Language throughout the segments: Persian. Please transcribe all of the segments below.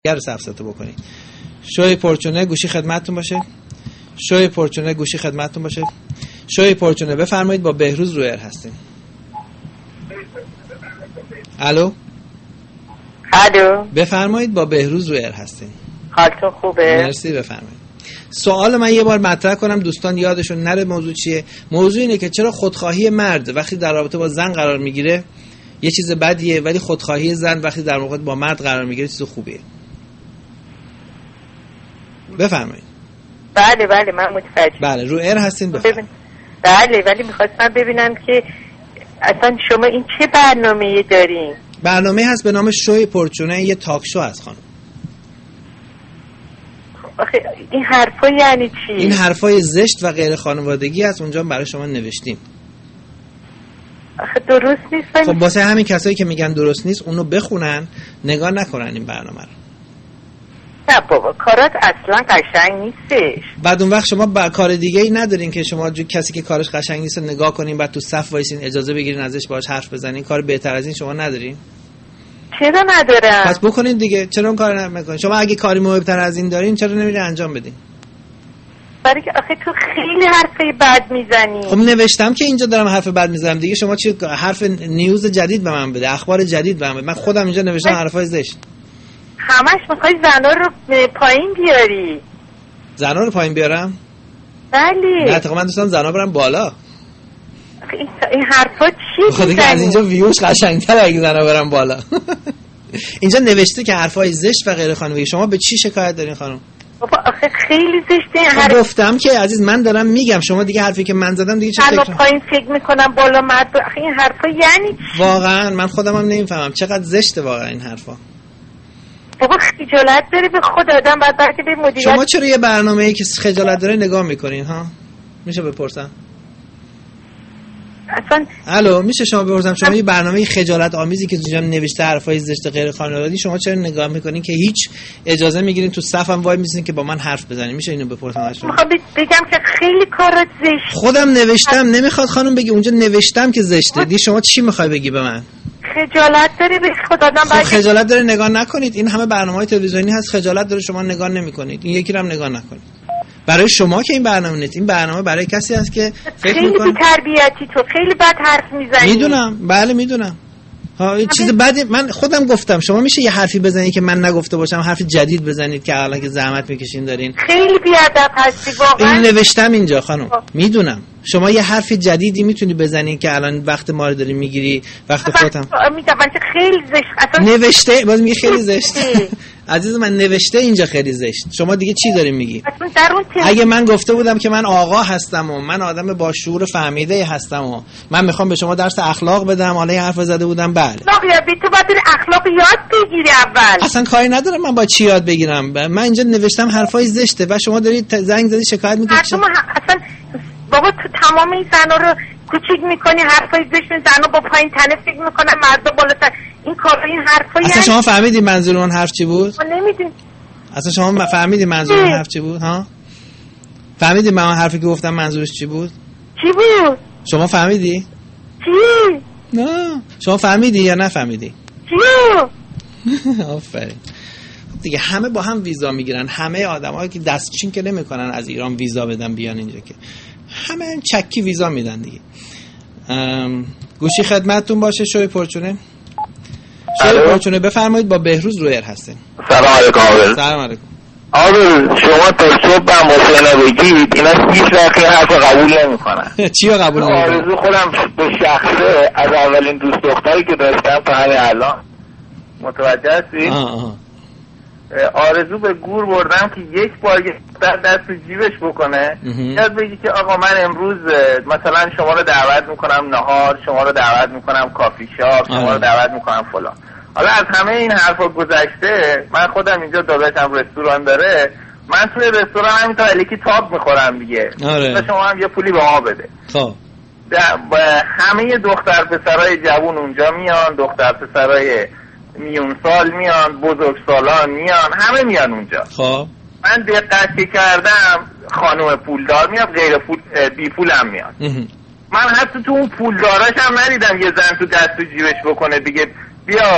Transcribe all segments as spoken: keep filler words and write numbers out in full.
گر سبزتو بکنید. شوی پرچونه گوشی خدمتتون باشه. شوی پرچونه گوشی خدمتتون باشه. شوی پرچونه بفرمایید، با بهروز رو ایر هستیم. الو الو بفرمایید، با بهروز رو ایر هستیم. حالتون خوبه؟ مرسی، بفرمایید. سوال من یه بار مطرح کنم دوستان یادشون نره. موضوع چیه؟ موضوع اینه که چرا خودخواهی مرد وقتی در رابطه با زن قرار میگیره یه چیز بدیه، ولی خودخواهی زن وقتی در موقع با مرد قرار میگیره چیز خوبیه. بفرمایید. بله بله من متوجه. بله رو ایر هستین، بفرمایید. بله ولی میخواستم ببینم که اصلا شما این چه برنامه‌ای دارین؟ برنامه هست به نام شوی پرچونه، یه تاک شو هست خانم. آخه این حرفا یعنی چی؟ این حرفای زشت و غیر خانوادگی هست، اونجا برای شما نوشتیم. آخه درست نیست. خب واسه همین کسایی که میگن درست نیست اونو بخونن، نگاه نکنن این برنامه رو. نه بابا کارات اصلا قشنگ نیستش. بعد اون وقت شما با کار دیگه ای ندارین که شما جو کسی که کارش قشنگ نیست نگاه کنین، بعد تو صف وایسین اجازه بگیرین ازش باهاش حرف بزنین. کار بهتر از این شما ندارین؟ چرا ندارم؟ پس بکنین دیگه. چرا اون کار نمیکنین؟ شما اگه کاری مهمتر از این دارین چرا نمیرین انجام بدین؟ برای که آخه تو خیلی حرفای بد میزنی. خب نوشتم که اینجا دارم حرف بد میزنم دیگه. شما چی حرف نیوز جدید به من بده، اخبار جدید به من بده. من خودم اینجا نوشتم حرفای زشت. همش میخوای زنا رو پایین بیاری. زنا رو پایین بیارم؟ بله. نه اتفاقا من دوستان زنا برم بالا. این, این حرفا چی میزنی؟ خب از اینجا ویوش قشنگ‌تره اگه زنا برم بالا. اینجا نوشته که حرفای زشت و غیر خانوادگی. شما به چی شکایت دارین خانم؟ بابا آخه خیلی زشته این حرف. گفتم که عزیز من دارم میگم، شما دیگه حرفی که من زدم دیگه چه فکر کنم؟ پایین فکر میکنم بالا مرد. آخه این حرفا یعنی چی؟ واقعا من خودم هم نمیفهمم چقدر زشته واقعا این حرفا. بابا خجالت داره به خود آدم بعد برکه به مدیریت. شما چرا یه برنامه‌ای که خجالت داره نگاه میکنین ها؟ میشه بپرسم؟ اصلا الو میشه شما بپرسم شما یه برنامه خجالت آمیزی که اینجا نوشته حرفای زشت غیر خانوادگی شما چرا نگاه میکنین که هیچ اجازه میگیرین تو صفم وای میسین که با من حرف بزنین؟ میشه اینو بپرسم از شما؟ میخوام بگم که خیلی کارات زشت. خودم نوشتم نمیخواد خانم بگی، اونجا نوشتم که زشته. دی شما چی میخوای بگی به من؟ خجالت داره به خدا آدم. خب خجالت داره نگاه نکنید. این همه برنامه‌های تلویزیونی هست خجالت داره شما نگاه نمیکنید. این یکی رو هم نگاه نکنید. برای شما که این برنامه نیست، این برنامه برای کسی هست که فکر میکنه خیلی بی‌تربیتی، تو خیلی بد حرف میزنی. میدونم بله میدونم. ها این چیز بدی من خودم گفتم. شما میشه یه حرفی بزنید که من نگفته باشم، حرف جدید بزنید که الان که زحمت میکشین دارین. خیلی بی‌ادب هستی واقعا. این نوشتم اینجا خانم. میدونم شما یه حرف جدیدی میتونی بزنید که الان وقت ما رو داری میگیری، وقت خودم میگم من خیلی زشت اصلا نوشته. باز میگه خیلی زشت. عزیز من نوشته اینجا خیلی زشت. شما دیگه چی داری میگی؟ اگه من گفته بودم که من آقا هستم و من آدم با شعور فهمیده هستم و من میخوام به شما درس اخلاق بدم، حالا یه حرف زده بودم بله. اخلاق یاد بگیری، تو باید اخلاق یاد بگیری اول. اصلا کاری ندارم من با چی یاد بگیرم. من اینجا نوشتم حرفای زشته و شما دارید زنگ زدی شکایت میکنید. شما اصلا بابا تو تمام این زنا رو کوچیک میکنی، حرفای زشت زنا با پایین تنه فکر میکنن مردا بالاتر. این کار این حرفا اصلا یعنی شما فهمیدی منظور اون حرف چی بود؟ من نمیدونم. اصلا شما فهمیدی منظور اون حرف چی بود ها؟ فهمیدی من اون حرفی که گفتم منظورش چی بود؟ چی بود؟ شما فهمیدی؟ چی؟ نه شما فهمیدی یا نفهمیدی؟ چی؟ آفرین. دیگه همه با هم ویزا میگیرن، همه آدمایی که دستچین که نمیکنن از ایران ویزا بدن بیان اینجا که همه هم چکی ویزا میدن دیگه. گوشی خدمتتون باشه. شوی پرچونه شوی پرچونه بفرمایید، با بهروز رو ایر هستین. سلام علیکم. سلام علیکم. آقا شما تا صبح هم حسینه بگید اینا هیچ وقت این حرف قبول نمیکنن. چی رو قبول نمیکنن؟ آرزو خودم به شخصه از اولین دوست دختری که داشتم تا همین الان متوجه هستی؟ آه آه. آرزو به گور بردم که یک بار در دست جیبش بکنه یاد بگی که آقا من امروز مثلا شما رو دعوت میکنم نهار، شما رو دعوت میکنم کافی شاپ، شما رو دعوت میکنم فلان. حالا از همه این حرفا گذشته من خودم اینجا داداشم رستوران داره، من توی رستوران همینطور علیکی تاب میخورم دیگه. آره. شما هم یه پولی به ما بده. خب همه دختر پسرای جوون اونجا میان، دختر پسرای میون سال میان، بزرگ سالان میان، همه میان اونجا. خب من دقت کردم خانم پولدار میاد، غیر پول بی پول هم میاد. من حتی تو اون پولداراش هم ندیدم یه زن تو دست و جیبش بکنه دیگه بیا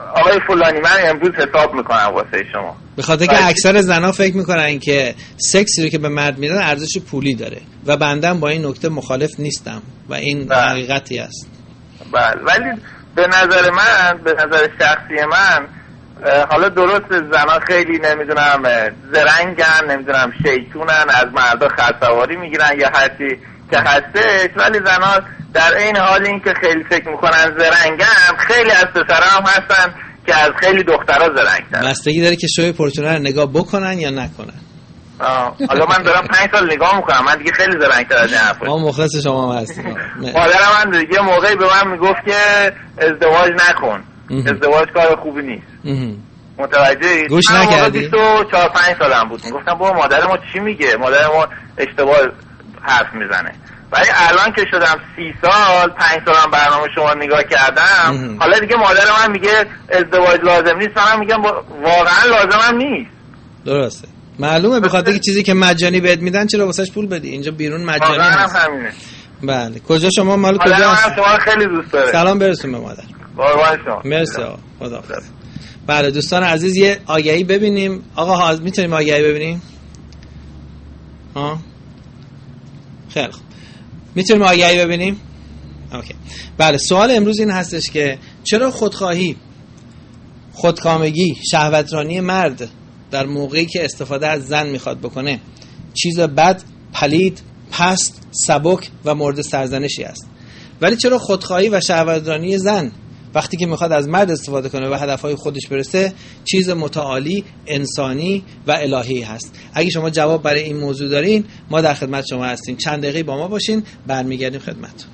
آقای فلانی من امروز حساب میکنم واسه شما. به خاطر که اکثر زنا فکر میکنن که سکسی رو که به مرد میدن ارزش پولی داره و بندم با این نکته مخالف نیستم و این بله. حقیقتی است. بله ولی به نظر من، به نظر شخصی من، حالا درست زنا خیلی نمیدونم زرنگن، نمیدونم شیطونن، از مردا خرسواری میگیرن یا هرچی که هستش، ولی زنا در این حال این که خیلی فکر میکنن زرنگن، خیلی از پسرها هم هستن که از خیلی دخترها زرنگترن. بستگی داره که شوی پورتونه رو نگاه بکنن یا نکنن. حالا من دارم پنج سال نگاه میکنم، من دیگه خیلی زرنگتر از این حرفا. ما مخلص شما هم هستیم. مادرم من دیگه موقعی به من میگفت که ازدواج نکن، ازدواج کار خوبی نیست. متوجهی؟ گوش نکردی؟ بیست و چهار پنج سالم بود. میگفتم بابا مادر ما چی میگه؟ مادر ما اشتباه حرف میزنه. ولی الان که شدم سی سال، پنج سالم برنامه شما نگاه کردم، ام. حالا دیگه مادر من میگه ازدواج لازم نیست، من میگم واقعا لازمم نیست. درسته. معلومه به خاطر چیزی که مجانی بهت میدن چرا واسش پول بدی؟ اینجا بیرون مجانی نیست. همینه. بله. کجا شما مال کجا هست؟ من شما خیلی دوست دارم. سلام برسون به مادر. قربان شما. مرسی آقا. خداحافظ. بله دوستان عزیز یه آگهی ببینیم. آقا ها میتونیم آگهی ببینیم؟ ها؟ خیلی خوب. میتونیم آگهی ببینیم؟ اوکی. بله سوال امروز این هستش که چرا خودخواهی، خودکامگی، شهوترانی مرد در موقعی که استفاده از زن میخواد بکنه چیز بد، پلید، پست، سبک و مورد سرزنشی است، ولی چرا خودخواهی و شهوترانی زن وقتی که میخواد از مرد استفاده کنه و هدفهای خودش برسه چیز متعالی، انسانی و الهی هست؟ اگه شما جواب برای این موضوع دارین ما در خدمت شما هستیم. چند دقیقه با ما باشین، برمیگردیم خدمتتون.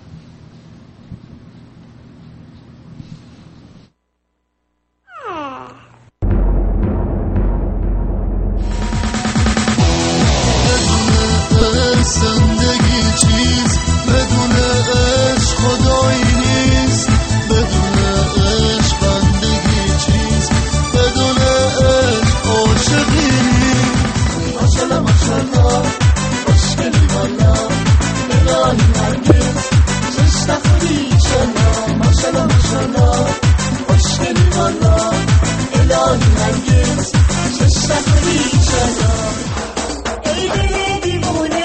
زندگی چیز بدون عشق خدایی نیست، بدون عشق بندگی چیز، بدون عشق عاشقی نیست. ماشالله ماشالله خوشگلی والا الهی هرگز چش نخوری ایشالله. ماشالله ماشالله خوشگلی والا الهی هرگز چش نخوری ایشالله. ای دل دیوونه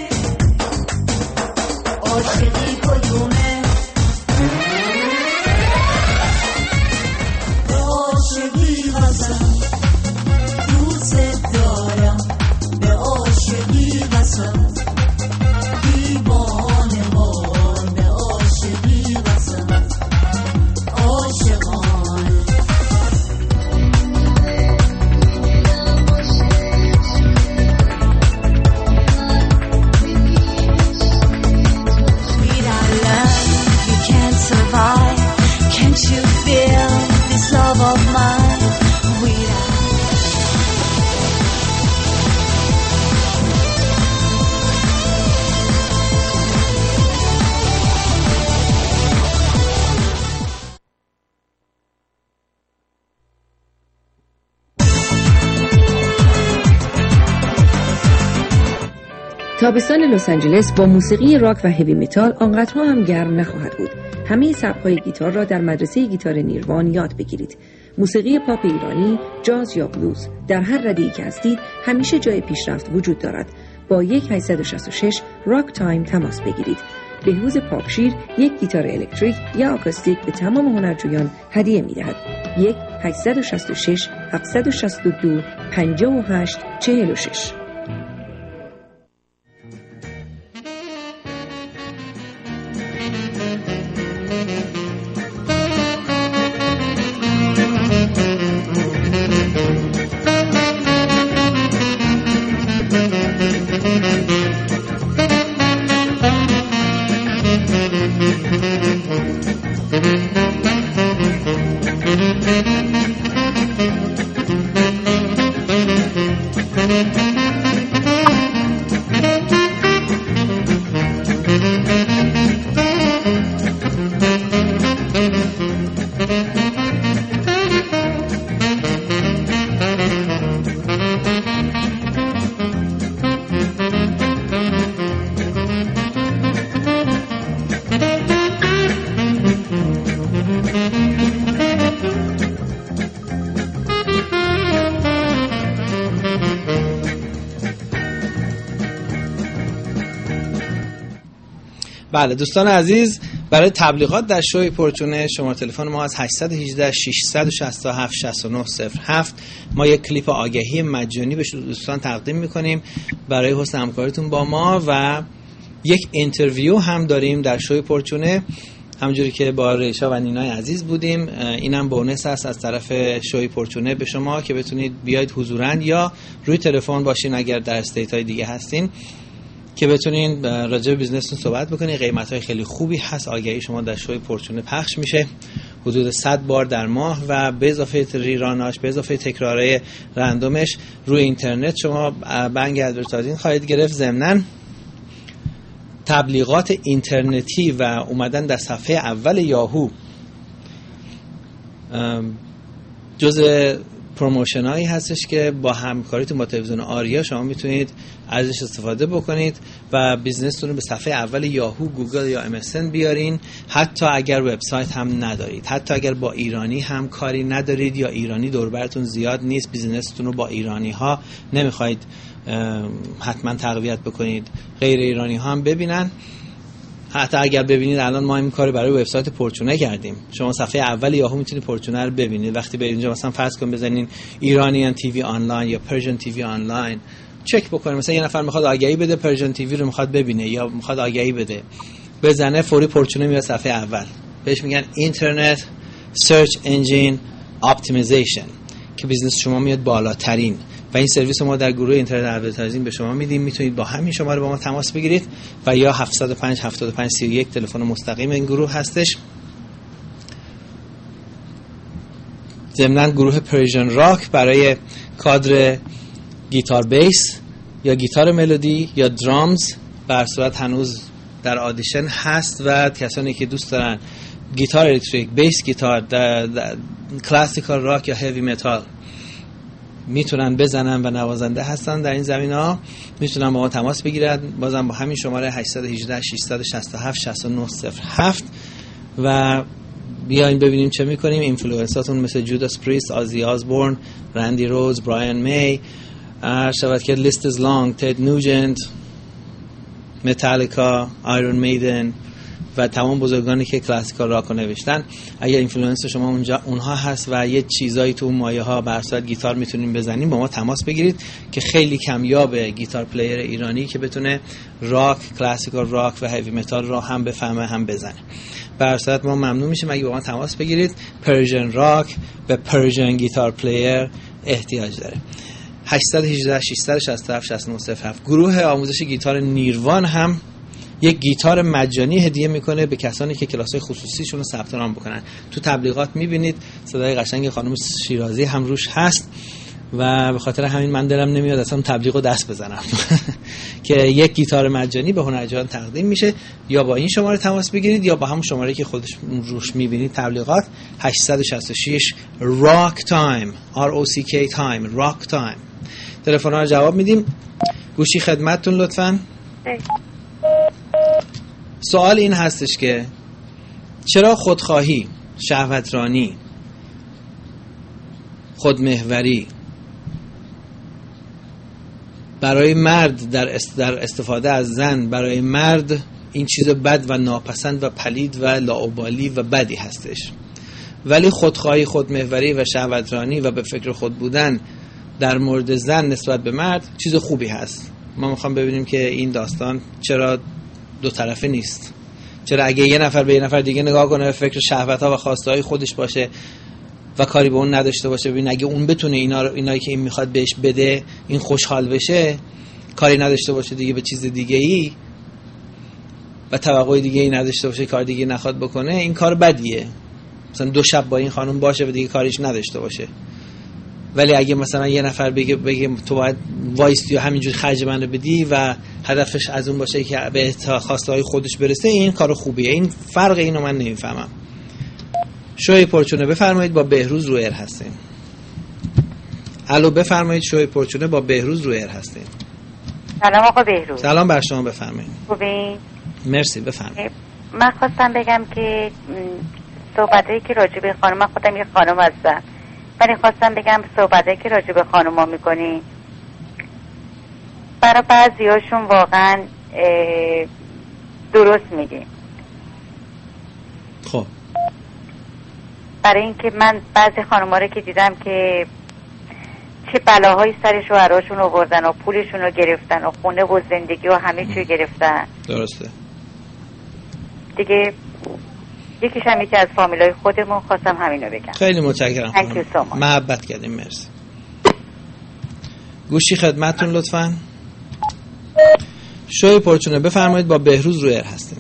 عاشقی کدومه؟ به عاشقی قسم دوست دارم، به عاشقی قسم دیوانه وان، به عاشقی قسم عاشقانه. Can't you feel this love of mine? تابستان لس آنجلس با موسیقی راک و هیوی متال آنقدرها هم گرم نخواهد بود. همه سبک‌های گیتار را در مدرسه گیتار نیروان یاد بگیرید. موسیقی پاپ ایرانی، جاز یا بلوز، در هر رده‌ای که هستید همیشه جای پیشرفت وجود دارد. با یک هشت شش شش راک تایم تماس بگیرید. بهروز پاکشیر یک گیتار الکتریک یا آکوستیک به تمام هنرجویان هدیه می‌دهد. یک هشت شش شش هفت شش دو پنج هشت چهار شش. بله دوستان عزیز، برای تبلیغات در شوی پرچونه شماره تلفن ما از هشت یک هشت شش شش هفت شش نه صفر هفت. ما یک کلیپ آگهی مجانی به دوستان تقدیم میکنیم برای حسن همکاریتون با ما و یک اینترویو هم داریم در شوی پرچونه، همونجوری که با ریشا و نینای عزیز بودیم. اینم بونس است از طرف شوی پرچونه به شما که بتونید بیاید حضوراً یا روی تلفن باشین اگر در استیت های دیگه هستین که بتونین راجع به بیزنستون صحبت بکنین. قیمت‌های خیلی خوبی هست. آگهی شما در شوی پرچونه پخش میشه حدود صد بار در ماه و به اضافه ریراناش، به اضافه تکرارهای رندومش روی اینترنت شما بنگ ادورتایزینگ خواهید گرفت. ضمناً تبلیغات اینترنتی و اومدن در صفحه اول یاهو جزء پروموشن هایی هستش که با همکاریتون با تلویزیون آریا شما میتونید ازش استفاده بکنید و بیزنستون رو به صفحه اول یاهو، گوگل یا ام اس ان بیارین، حتی اگر وبسایت هم ندارید، حتی اگر با ایرانی هم کاری ندارید یا ایرانی دور براتون زیاد نیست، بیزنستون رو با ایرانی ها نمیخواید حتما تقویت بکنید، غیر ایرانی ها هم ببینن. حتی اگر ببینید الان ما این کارو برای وبسایت پرچونه کردیم، شما صفحه اول یاهو میتونید پرچونه رو ببینید. وقتی به اینجا مثلا فرض کن بزنین ایرانیان تیوی آنلاین یا پرژن تیوی آنلاین، چک بکنید مثلا یه نفر میخواد آگهی بده، پرژن تیوی رو میخواد ببینه یا میخواد آگهی بده، بزنه فوری پرچونه میاد صفحه اول. بهش میگن اینترنت سرچ انجین اپتیمیزیشن که بیزنس شما میاد بالاترین و این سرویس ما در گروه اینترنت ادورتایزینگ به شما میدیم. میتونید با همین شماره با ما تماس بگیرید و یا هفت صفر پنج هفت پنج سه یک تلفن مستقیم این گروه هستش. ضمناً گروه پرژن راک برای کادر گیتار بیس یا گیتار ملودی یا درامز به هر صورت هنوز در آدیشن هست و کسانی که دوست دارن گیتار الکتریک، بیس گیتار، کلاسیکال راک یا هیوی متال میتونن بزنن و نوازنده هستن در این زمینه‌ها. میتونن با ما تماس بگیرن بازم با همین شماره هشت یک هشت شش شش هفت شش نه صفر هفت و بیاین ببینیم چه میکنیم. اینفلوئنساتون مثل جوداس پریست، آزی آزبورن، رندی روز، برایان می، شود که لیست از لانگ، تد نوجنت، متالیکا، آیرون میدن و تمام بزرگانی که کلاسیکال راک رو نوشتن. اگر اینفلوئنس شما اونجا اونها هست و یه چیزایی تو مایه ها بر صورت گیتار میتونین بزنین، با ما تماس بگیرید که خیلی کمیابه گیتار پلیر ایرانی که بتونه راک، کلاسیکال راک و هیوی متال رو هم بفهمه هم بزنه. بر صورت ما ممنون میشیم اگه با ما تماس بگیرید. پرژن راک به پرژن گیتار پلیر احتیاج داره. هشت یک هشت شش شش هفت شش نه صفر هفت. گروه آموزش گیتار نیروان هم یک گیتار مجانی هدیه میکنه به کسانی که کلاس‌های خصوصیشون رو ثبت نام بکنن. تو تبلیغات میبینید صدای قشنگ خانم شیرازی هم روش هست و به خاطر همین من دلم نمیاد اصلا تبلیغو دست بزنم که یک گیتار مجانی به هنرجویان تقدیم میشه. یا با این شماره تماس بگیرید یا با همون شماره که خودش روش میبینید تبلیغات هشت شش شش راک تایم آر او سی کی تایم راک تایم. تلفن‌ها رو جواب میدیم. گوشی خدمتتون لطفاً. سوال این هستش که چرا خودخواهی، شهوترانی، خودمحوری برای مرد در در استفاده از زن برای مرد این چیز بد و ناپسند و پلید و لاابالی و بدی هستش، ولی خودخواهی، خودمحوری و شهوترانی و به فکر خود بودن در مورد زن نسبت به مرد چیز خوبی هست؟ ما میخوام ببینیم که این داستان چرا دو طرفه نیست. چرا اگه یه نفر به یه نفر دیگه نگاه کنه به فکر شهوت‌ها و خواسته‌های خودش باشه و کاری به اون نداشته باشه، ببین اگه اون بتونه اینا رو اینایی که این میخواد بهش بده این خوشحال بشه، کاری نداشته باشه دیگه به چیز دیگه‌ای و توقع دیگه‌ای نداشته باشه، کار دیگه نخواد بکنه، این کار بدیه. مثلا دو شب با این خانم باشه و دیگه کاریش نداشته باشه. ولی اگه مثلا یه نفر بگه بگه تو باید وایستی و همینجوری خرج من رو بدی و هدفش از اون باشه که به خواسته‌های خودش برسه، این کار خوبیه. این فرق اینو من نمیفهمم. شوی پرچونه بفرمایید، با بهروز رو ایر هستیم. الو بفرمایید. شوی پرچونه با بهروز رو ایر هستیم. سلام آقا بهروز. سلام بر شما، بفرمایید. خوبی؟ مرسی، بفرمایید. من خواستم بگم که صحبتایی که راجع به خانم، من خودم یه خانم هستم، ولی خواستم بگم صحبتایی که راجع به خانوما میکنی برای بعضیاشون واقعا درست میگی. خب برای اینکه من بعضی خانم‌ها رو که دیدم که چه بلاهایی سر شوهراشون آوردن و پولشون رو گرفتن و خونه و زندگی و همه چیو گرفتن. درسته. دیگه یکیش هم یکی از فامیلای خودمون، خواستم همینو بگم. خیلی متشکرم. so محبت کردیم. مرسی. گوشی خدمتتون لطفاً. شوی پرچونه بفرمایید، با بهروز روی ایر هستیم.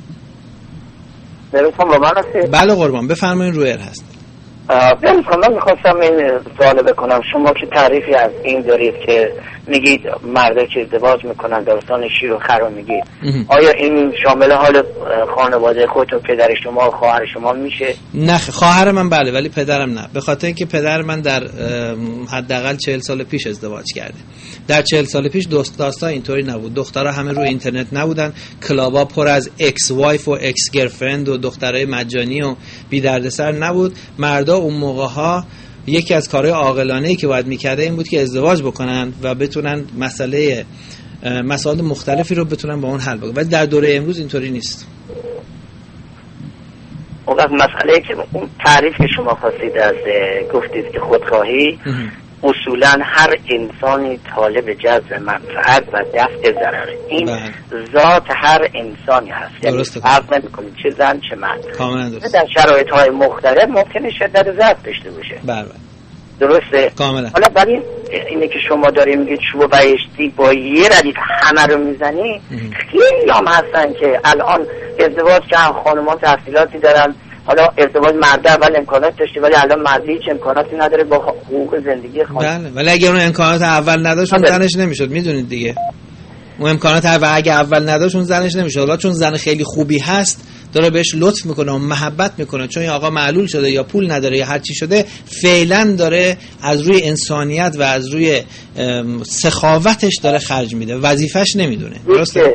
بهروز با من هستید؟ بله قربان، بفرمایید روی ایر هستیم. بهروز من میخواستم این سوال بکنم، شما که تعریفی از این دارید که میگید مرده که ازدواج میکنن داستان شیر و خر رو میگید، آیا این شامل حال خانواده خودت و پدر شما و خواهر شما میشه؟ نه خواهر من بله، ولی پدرم نه، به خاطر اینکه پدر من در حداقل چهل سال پیش ازدواج کرده. در چهل سال پیش داستان اینطوری نبود، دخترها همه روی اینترنت نبودن، کلابا پر از اکس وایف و اکس گرفرند و دخترای مجانی و بی دردسر نبود. مردا اون موقع ها یکی از کارهای عاقلانه‌ای که باید میکرده این بود که ازدواج بکنن و بتونن مسئله مسائل مختلفی رو بتونن با اون حل بکنن، ولی در دوره امروز اینطوری نیست. اون مسئله که اون تعریف که شما خواستید از گفتید که خودخواهی، اصولا هر انسانی طالب جذب منفعت و دفع ضرره، این بله. ذات هر انسانی هست، یعنی فرق نمی‌کنه چه زن چه مرد. کاملا درست. در شرایط‌های مختلف ممکنه شدت ضعف داشته باشه. بله. درسته؟ کاملا. حالا ولی اینه که شما داری میگید چوب بهشتی با یه ردیف همه رو میزنی، خیلی هم هستن که الان ازدواج کردن، خانومان تحصیلاتی دارن، حالا ازدواج مرده اول امکانات داشته ولی الان مرده هیچ امکاناتی نداره با حقوق زندگی خانم. بله، ولی اگر اون امکانات اول نداشت اون زنش نمیشد، میدونید دیگه. اون امکانات اول اگه اول نداشت اون زنش نمیشد. حالا چون زن خیلی خوبی هست داره بهش لطف میکنه و محبت میکنه، چون این آقا معلول شده یا پول نداره یا هر چی شده، فعلا داره از روی انسانیت و از روی سخاوتش داره خرج میده، وظیفش نمیدونه. درسته؟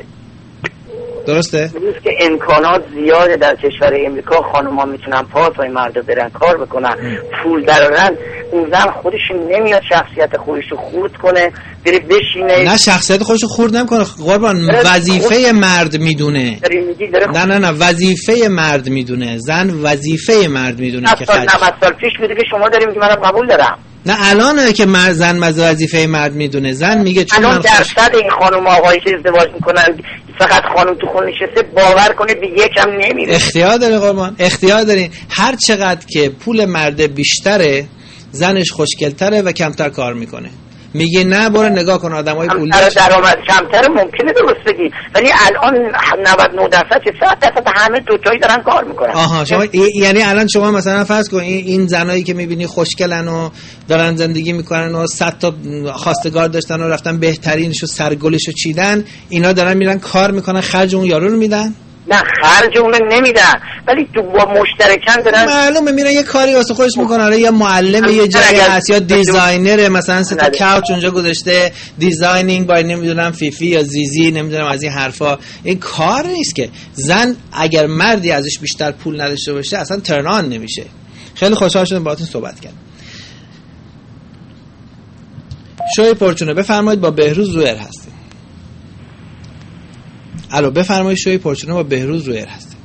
درسته؟ درست که امکانات زیاده در کشور امریکا، خانوما میتونن پاسای مردا برن کار بکنن، پول درارن، اون زن خودش نمیاد شخصیت خودش رو خورد کنه، بره بشینه. نه شخصیت خودش رو خورد نمیکنه قربان، وظیفه خود... مرد میدونه. نه نه نه وظیفه مرد میدونه، زن وظیفه مرد میدونه که خرج. نود سال پیش بوده که شما داری میگی منم قبول دارم. نه الانه که مرد زن وظیفه مرد میدونه، زن میگه چون الان درصد این خانم آقایی که ازدواج میکنن فقط خانم تو خونه نشسته، باور کنه به یکم نمیره. اختیار داره قربان، اختیار دارین. هر چقدر که پول مرد بیشتره زنش خوشگل‌تره و کمتر کار میکنه. میگه نه برو نگاه کن آدمای پولدار درآمد کمتر ممکنه درست بگی، ولی الان نود و نه درصد چه صد درصد همه دوتایی دارن کار میکنن. آها شما یعنی الان شما مثلا فرض کن این, این زنایی که میبینی خوشگلن و دارن زندگی میکنن و صد تا خواستگار داشتن و رفتن بهترینشو سرگلشو چیدن، اینا دارن میرن کار میکنن، خرج اون یارو رو میدن؟ نه خرج اون نمیدن، ولی تو با مشترکان دارن. معلومه میرن یه کاری واسه خودش میکنن، یا معلم یه جایی هست یا دیزاینر، مثلا سه تا کاوچ اونجا گذاشته دیزاینینگ با نمیدونم فیفی یا زیزی نمیدونم از این حرفا. این کار نیست که. زن اگر مردی ازش بیشتر پول نداشته باشه اصلا ترن آن نمیشه. خیلی خوشحال شدم باهاتون صحبت کردم. شوی پرچونه بفرمایید، با بهروز رویر هستیم. الو بفرمایید. شوی پرچونه با بهروز رویر هستیم.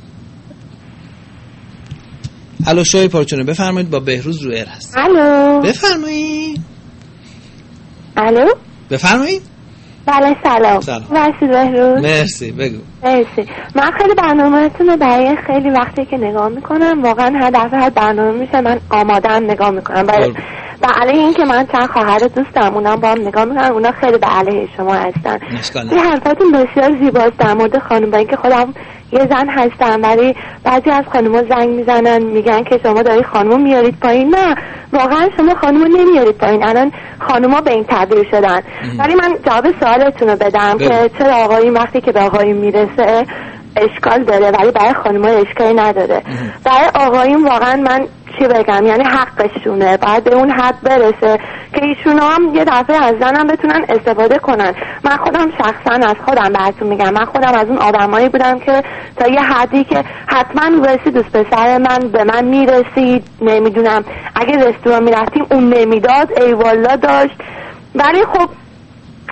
الو شوی پرچونه بفرمایید، با بهروز رویر هستیم. الو بفرمایید. الو بفرمایید. بله سلام. سلام. مرسی بهروز. مرسی بگو. مرسی. من خیلی برنامه‌تون رو برای خیلی وقتی که نگاه میکنم، واقعا هر دفعه هر برنامه میشه من آماده‌ام نگاه میکنم. برای و علیه این که من چند خواهر دوستم اونم با هم نگاه میکنن، اونا خیلی به علیه شما هستن. این حرفاتون بسیار زیباست در مورد خانم، که خودم یه زن هستم ولی بعضی از خانم‌ها زنگ میزنن میگن که شما داری خانمو میارید پایین. نه واقعا شما خانمو نمیارید پایین، الان خانم‌ها به این تبدیل شدن. ولی من جواب سوالتون رو بدم بله. که چرا آقایی وقتی که به آقایی میرسه اشکال داره ولی برای خانم‌ها اشکالی نداره. برای آقایون واقعا من چی بگم، یعنی حقشونه، باید به اون حد برسه که ایشون هم یه دفعه از زنم بتونن استفاده کنن. من خودم شخصا از خودم براتون میگم، من خودم از اون آدمایی بودم که تا یه حدی که حتما رسید دوست پسر من به من میرسید، نمیدونم اگه رستوران میرفتیم اون نمیداد، ای والا داشت. ولی خب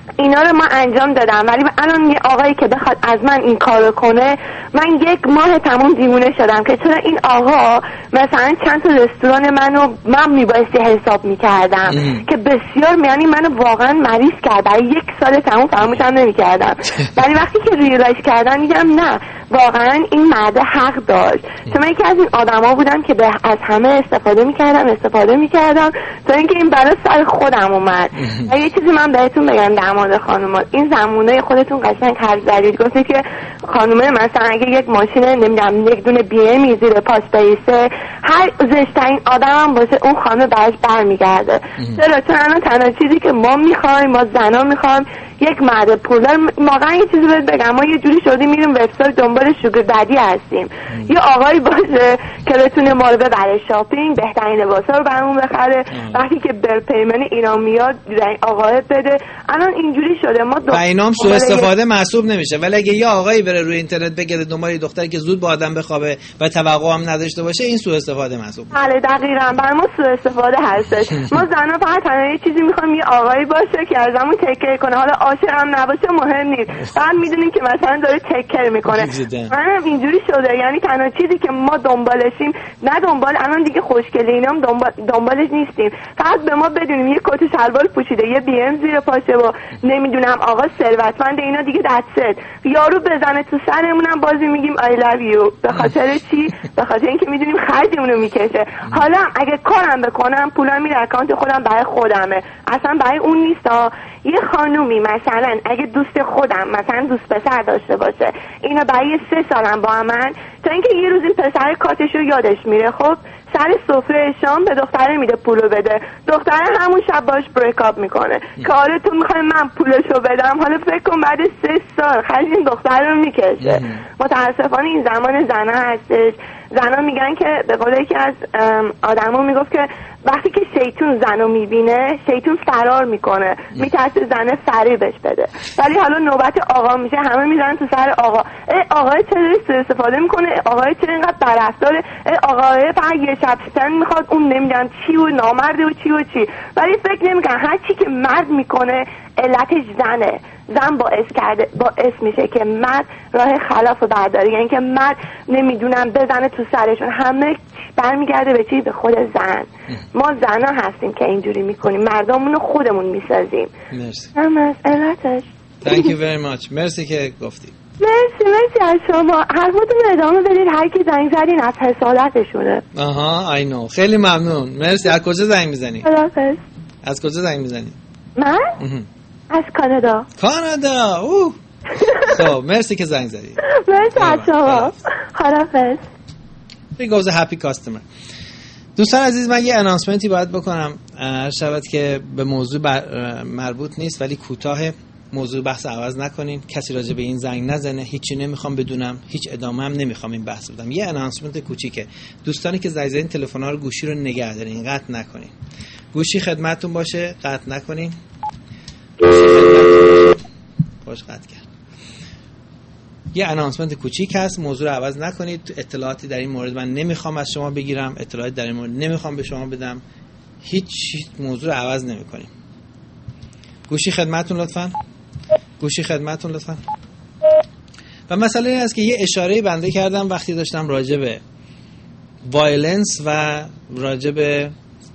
اینا رو من انجام دادم، ولی الان یه آقایی که بخواد از من این کارو کنه، من یک ماه تمام دیوونه شدم که چرا این آقا مثلا چند تا رستوران منو من میبایستی حساب میکردم که بسیار یعنی منو واقعا مریض کرد، برای یک سال تمام فراموشم نمیکردم. ولی وقتی که ریلایز کردم میگم نه واقعا این مرد حق داشت، چون من یکی از این آدما بودم که به از همه استفاده میکردم استفاده میکردم تا اینکه این بلا سر خودم اومد. و یه چیزی من بهتون بگم در مورد خانوما، این زمونه خودتون قشنگ حرف زدید، گفتید که خانومه مثلا اگه یک ماشین نمیدونم یک دونه بی ام زیر پاش بیسته، هر زشترین آدمم باشه اون خانم براش برمیگرده. چرا؟ چون الان تنها چیزی که ما میخوایم، ما زنا میخوایم یک مرد پولدار. واقعا یه چیزی بهت بگم، ما یه جوری شدیم میریم وبسایت دنبال شوگر ددی هستیم. یه آقایی باشه که بتونه ما رو ببره شاپینگ، بهترین لباسا رو برامون بخره، وقتی که بر پیمن ایران میاد آقای بده. الان اینجوری شده ما و اینام سوء استفاده محسوب نمیشه. ولی اگه یه آقایی بره روی اینترنت بگه دنبال دختری که زود با آدم بخوابه و توقع هم نداشته باشه، این سوء استفاده محسوب. بله دقیقاً، برای ما سوء استفاده هستش. ما زنا فقط تنها یه چیزی میخوایم یه آقایی باشه که ازمون تکر کنه، حالا عاشق هم نباشه مهم نیست، فقط میدونیم که مثلا داره تکر میکنه. منم اینجوری شده، یعنی تنها چیزی که ما دنبالشیم، نه دنبال الان دیگه خوشگلی اینام دنبال دنبالش نیستیم، فقط به ما بدونیم یه کت شلوار پوشیده، یه بی ام زیر پاشه و نمیدونم آقا ثروتمند، اینا دیگه دستت یارو بزنه تو سرمونم بازی میگیم I love you. به خاطر چی؟ به خاطر اینکه میدونیم خرجمون رو میکشه. حالا اگه کارم بکنم پولم میره اکانت خودم، برای خودمه، اصلا برای اون نیست. یه خانومی مثلا اگه دوست خودم مثلا دوست پسر داشته باشه، اینا برای سه سالم با من، تا اینکه یه روز این پسر کاتش رو یادش میره، خب سر سفره شام به دختره میده پولو بده، دختره همون شب باش بریک اپ میکنه که آره تو میخوای من پولشو بدم. حالا فکر کن بعد سه سال خرج این دختر رو میکشه. متاسفانه این زمان زنا هستش. زنا میگن که به قول یکی از آدما میگفت که وقتی که شیطون زنو میبینه شیطون فرار میکنه، میترسه زنه فریبش بده. ولی حالا نوبت آقا میشه، همه میزنن تو سر آقا، ای آقای چرا سوء استفاده میکنه، آقای چرا اینقدر بدرفتاره، ای آقای فقط یه شب سن میخواد، اون نمیدونم چی و نامرده و چی و چی. ولی فکر نمیکنن هر چی که مرد میکنه علتش زنه. زن باعث کرده باعث میشه که مرد راه خلاف برداره، یعنی که مرد نمیدونم بزنه تو سرشون، همه برمیگرده به چی؟ به خود زن. ما زنا هستیم که اینجوری میکنیم، مردمون رو خودمون میسازیم. مرسی. هم از علتش. Thank you very much. مرسی که گفتی. مرسی مرسی از شما. حرفتون ادامه بدید، هر کی زنگ زدین از حسادتشونه. آها I know. خیلی ممنون. مرسی. از کجا زنگ میزنی؟ خداحافظ. از کجا زنگ میزنی؟ من؟ از کانادا. کانادا. اوه. خب مرسی که زنگ زدی. مرسی از شما. خداحافظ. He goes a happy customer. دوستان عزیز، من یه انانسمنتی باید بکنم. هر شود که به موضوع مربوط نیست ولی کوتاه. موضوع بحث عوض نکنین، کسی راجع به این زنگ نزنه، هیچی نمیخوام بدونم، هیچ ادامه هم نمیخوام این بحث بدم. یه انانسمنت کوچیکه. دوستانی که زنگ زدین تلفن‌ها رو گوشی رو نگه دارین، قطع نکنین. گوشی خدمتتون باشه، قطع نکنین. گوشی خدمتتون باشه. خوش قطع کرد. یه انانسمنت کوچیک هست، موضوع رو عوض نکنید. اطلاعاتی در این مورد من نمیخوام از شما بگیرم، اطلاعاتی در این مورد نمیخوام به شما بدم. هیچ موضوع رو عوض نمیکنیم. گوشی خدمتتون لطفاً. گوشی خدمتتون لطفاً. و مسئله این است که یه اشاره بنده کردم وقتی داشتم راجع به وایلنس و راجع به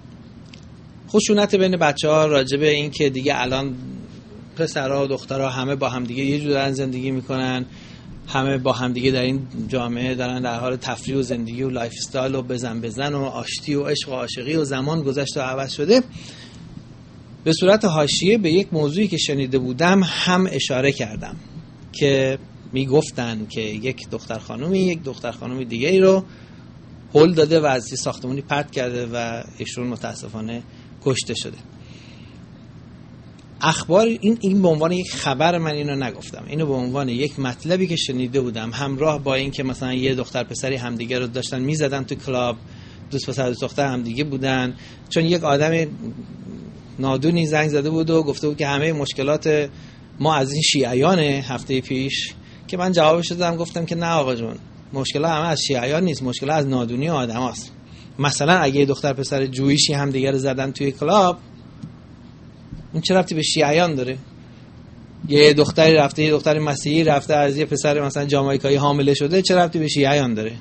خشونت بین بچه‌ها، راجع به این که دیگه الان پسرها و دخترها همه با هم دیگه یه جور دارن زندگی میکنن، همه با هم دیگه در این جامعه دارن در حال تفریح و زندگی و لایف استایل و بزن بزن و آشتی و عشق و عاشقی و زمان گذشته و عوض شده. به صورت حاشیه به یک موضوعی که شنیده بودم هم اشاره کردم که میگفتن که یک دختر خانومی یک دختر خانومی دیگه ای رو هول داده و از ساختمانی پرت کرده و ایشون متاسفانه کشته شده. اخبار این این به عنوان یک خبر من اینو نگفتم، اینو به عنوان یک مطلبی که شنیده بودم، همراه با این که مثلا یه دختر پسری همدیگه رو داشتن میزدن تو کلاب، دوست پسر دوست دختر همدیگه بودن، چون یک آدم نادونی زنگ زده بود و گفته بود که همه مشکلات ما از این شیعیان هفته پیش، که من جوابش دادم گفتم که نه آقا جون، مشکلات همه از شیعیان نیست، مشکلات از نادونی آدماست. مثلا اگه یه دختر پسر جویشی همدیگه رو زدن توی کلاب، اون چه ربطی به شیعیان داره؟ یه دختری رفته، یه دختر مسیحی رفته از یه پسر مثلا جامائیکایی حامله شده، چه ربطی به شیعیان داره؟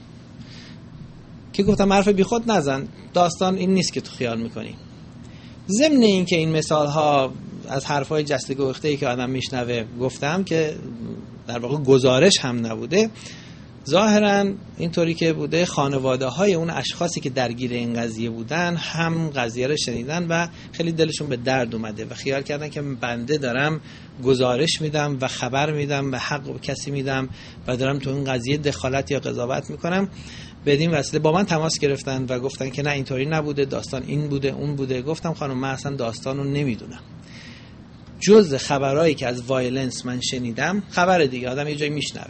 که گفتم حرف بی خود نزن، داستان این نیست که تو خیال میکنی. ضمن این که این مثال ها از حرفای جسته گفته‌ای که آدم میشنوه گفتم که در واقع گزارش هم نبوده، ظاهراً اینطوری که بوده خانواده های اون اشخاصی که درگیر این قضیه بودن هم قضیه رو شنیدن و خیلی دلشون به درد اومده و خیال کردن که بنده دارم گزارش میدم و خبر میدم و حق به کسی میدم و دارم تو این قضیه دخالت یا قضاوت میکنم. بدین وسیله با من تماس گرفتن و گفتن که نه اینطوری نبوده، داستان این بوده اون بوده. گفتم خانم من اصلا داستان رو نمیدونم، جز خبرهایی که از وایلنس من شنیدم، خبر دیگه آدم یه جایی میشنوه.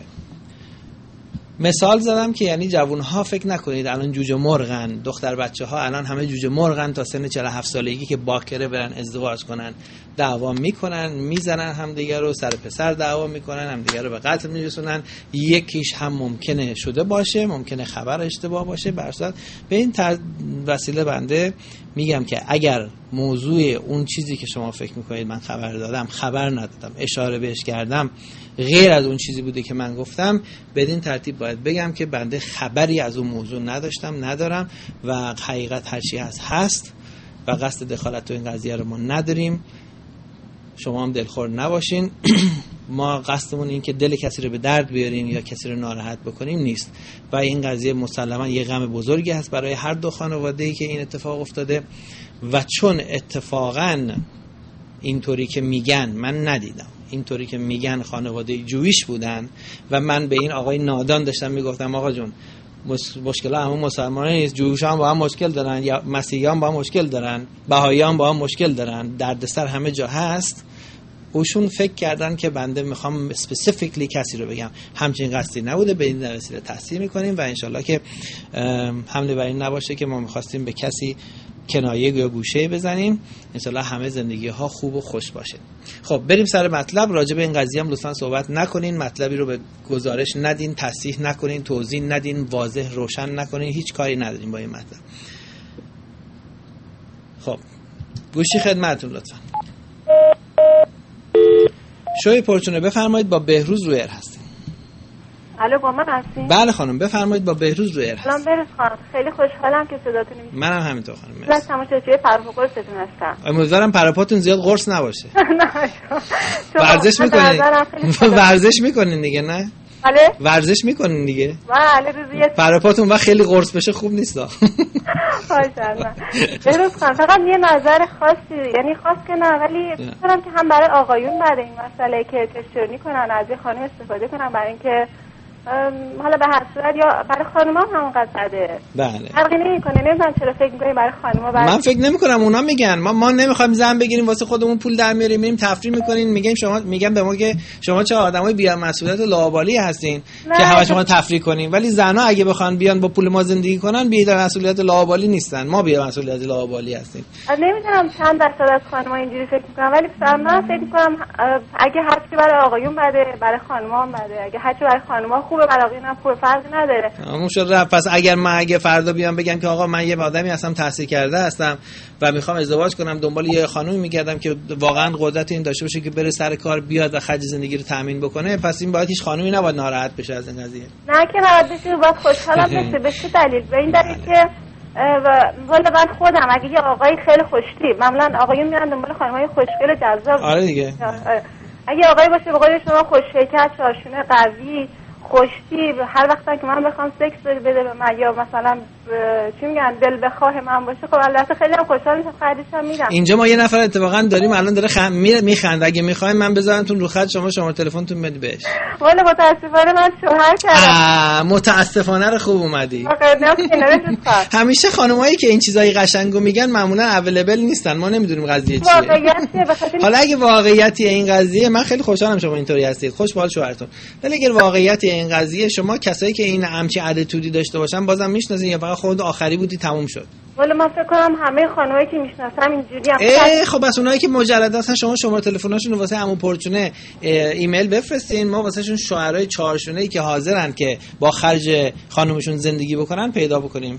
مثال زدم که یعنی جوانها فکر نکنید الان جوجه مرغن، دختر بچه ها الان همه جوجه مرغن تا سن چهل و هفت سالگی که باکره برن ازدواج کنن، دعوا میکنن، میزنن همدیگه رو، سر پسر دعوا میکنن، همدیگه رو به قتل میرسونن. یکیش هم ممکنه شده باشه، ممکنه خبر اشتباه باشه. برصد به این وسیله بنده میگم که اگر موضوع اون چیزی که شما فکر میکنید من خبر دادم، خبر ندادم، اشاره بهش کردم، غیر از اون چیزی بوده که من گفتم، بدین ترتیب باید بگم که بنده خبری از اون موضوع نداشتم، ندارم و حقیقت هرچی هست هست و قصد دخالت تو این قضیه رو ما نداریم. شما هم دلخور نباشین. ما قصدمون این که دل کسی رو به درد بیاریم یا کسی رو ناراحت بکنیم نیست و این قضیه مسلما یه غم بزرگی هست برای هر دو خانواده‌ای که این اتفاق افتاده و چون اتفاقاً اینطوری که میگن من ندیدم، اینطوری که میگن خانواده جویش بودن و من به این آقای نادان داشتم میگفتم آقا جون مشکل همون مسلمانان نیست، جویش هم با هم مشکل دارن یا مسیحیان با هم مشکل دارن، بهاییان با هم مشکل دارن، دردسر همه جا هست. اوشون فکر کردن که بنده میخوام اسپسیفیکلی کسی رو بگم، همچین قصدی نبوده. به این وسیله تحسین میکنیم و انشالله که حمله بر این نباشه که ما میخواستیم به کسی کنایه یا گوشه بزنیم. انشالله همه زندگی ها خوب و خوش باشه. خب بریم سر مطلب. راجع به این قضیه هم لطفا صحبت نکنین، مطلبی رو به گزارش ندین، تصحیح نکنین، توضیح ندین، واضح روشن نکنین، هیچ کاری نداریم با این مطلب. خب گوشی خدمتتون لطفا. شوی پرچونه بفرمایید، با بهروز روی ایر هستین. الو با من هستین؟ بله خانم بفرمایید، با بهروز روی ایر هستین. سلام بهروز خانم، خیلی خوشحالم که صداتون میشنوم. منم همینطور خانم. من تماشاچی پرپا قرصتون هستم. امیدوارم پرپاتون زیاد قرص نباشه. نه. ورزش میکنین؟ ورزش میکنین دیگه نه؟ بله؟ ورزش میکنین دیگه؟ بله روزی یه پرپاتون وقت خیلی قرص بشه خوب نیست. ماشاءالله. بهروز خانم فقط یه نظر خاصی، یعنی خاص که نه ولی فکر که هم برای آقایون بعد این مسئله که تسترونی کنن از یه خانم استفاده کنن برای اینکه حالا به هر صورت یا برای خانوما هم همونقدر بده. بله. فرقی نمیکنه. نمیدونم چرا فکر می‌کنی برای خانوما بعد. من فکر نمی‌کنم، اونا میگن ما ما نمی‌خوایم زن بگیریم واسه خودمون پول در میاریم میریم تفریح می‌کنین، میگیم شما میگن به ما که شما چه آدمای بی مسئولیت و لاابالی هستین که همه شما تفریح کنین، ولی زنا اگه بخوان بیان با پول ما زندگی کنن بی مسئولیت و لاابالی نیستن، ما بی مسئولیت و لاابالی هستیم. نمیدونم چند درصد از خانم‌ها اینجوری فکر می‌کنن ولی من فکر می‌کنم اگه هر چی برای آقایون بده برای خانم‌ها هم بده، اگه هر چی برای خانم‌ها خوبه برای آقایون هم خوبه، فرقی نداره. همون شد. پس اگر من اگه فردا بیام بگم که آقا من یه آدمی هستم تحصیل کرده هستم و میخوام ازدواج کنم، دنبال یه خانومی میگردم که واقعا قدرت این داشته باشه که بره سر کار بیاد و خرج زندگی رو تامین بکنه، پس این باید هیچ خانومی نباید ناراحت بشه از این قضیه. نه که ناراحت بشه، باید خوشحالم بشه. به چه دلیل؟ به این دلیل که والا من خودم اگه یه آقای خیلی خوشتیپ، معمولا آقایون میرن دنبال خانمای خوشگل جذاب. آره دیگه. اگه آقای باشه به قول شما خوش‌شکل، چارشونه قوی، خوشتیپ، هر وقتا که من بخوام سکس بده به من یا مثلا چی میگن دل بخواه من باشه، خب البته خیلی هم خوشحال میشم، خریدش هم میدم. اینجا ما یه نفر اتفاقا داریم الان داره خم... میخنده، اگه میخواین من بذارمتون رو خط، شما شماره تلفنتون بدید بهش. والا متاسفانه من شوهر کردم. متاسفانه رو خوب اومدی. همیشه خانمایی که این چیزای قشنگو میگن معمولا اویلیبل نیستن، ما نمیدونیم قضیه چیه. واقعیتیه. بخاطر حالا اگه واقعیتی این قضیه، من خیلی خوشحالم شما اینطوری هستید، خوش به حال شوهرتون. ولی اگه واقعیتی این قضیه، شما کسایی که این همچی اتیتودی داشته باشن بازم میشناسین یا فقط خود آخری بودی تموم شد؟ والا من فکر کنم همه خانمایی که میشناسم اینجوری هم. اه خب بس اونایی که مجرد هستن شما شماره تلفناشون رو واسه عمو پرچونه ایمیل بفرستین، ما واسهشون شوهرای چهارشونه ای که حاضرن که با خرج خانمشون زندگی بکنن پیدا بکنیم.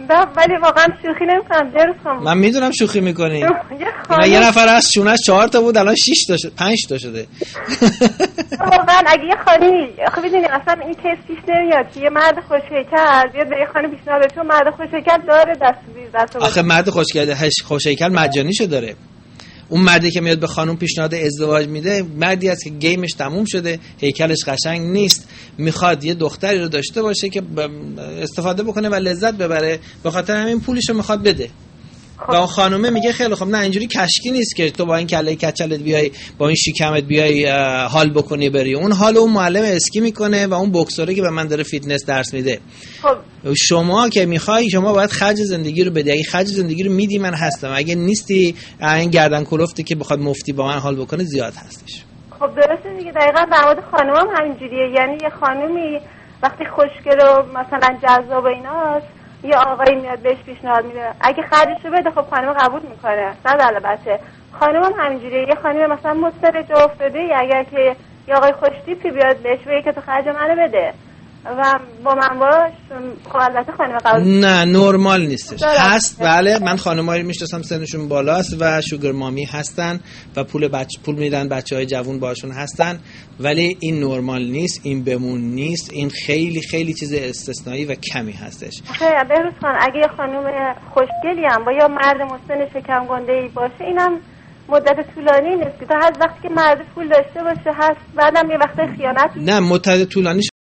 ولی واقعا شوخی نمی‌کنم درست کنم. من میدونم شوخی میکنی. یه نفر از شونش چهار تا بود الان شش تا شد، پنج تا شده. واقعا اگه یه خانمی خب میدونی اصلا این کیس پیش نمیاد که یه مرد خوش‌هیکل بیاد به یه خانم پیشنهاد بده، چون مرد خوش‌هیکل داره دست زیر دست. آخه مرد خوش‌هیکل خوش‌هیکل مجانیشو داره. اون مردی که میاد به خانم پیشنهاد ازدواج میده مردی است که گیمش تموم شده، هیکلش قشنگ نیست، میخواد یه دختری رو داشته باشه که استفاده بکنه و لذت ببره، به خاطر همین پولشو میخواد بده. و اون خانومه میگه خیلی خب نه اینجوری کشکی نیست که تو با این کله کچلت بیای با این شیکمت بیای حال بکنی بری. اون حال اون معلم اسکی میکنه و اون بوکسوره که به من داره فیتنس درس میده. خب شما که میخوای شما باید خرج زندگی رو بدی. اگه خرج زندگی رو میدی من هستم، اگه نیستی این گردن کلفتی که بخواد مفتی با من حال بکنه زیاد هستش. خب درسته دیگه، دقیقاً در مورد خانومم همینجوریه. یعنی یه خانومی وقتی خوشگل و مثلا جذاب ایناست یه آقایی میاد بهش پیشنهاد میده، اگه خرجشو بده خب خانم قبول میکنه. صد البته خانمم همینجوریه. یه خانم مثلا مستر جا افتاده اگر که یه آقای خوش تیپی بیاد بهش بگه که تو خرج منو بده و با من باش، خب البته خانم قبول نه نرمال نیستش. هست بله، من خانمایی میشناسم سنشون بالاست و شوگر مامی هستن و پول بچه پول میدن بچهای جوون باشون هستن، ولی این نرمال نیست، این بمون نیست، این خیلی خیلی چیز استثنایی و کمی هستش. خیلی بهروز خان اگه یه خانم خوشگلی هم با یا مرد مسن شکم گنده‌ای باشه اینم مدت طولانی نیست که تا هر وقتی که مرد پول داشته باشه هست، بعدم یه وقت خیانت. نه مدت طولانی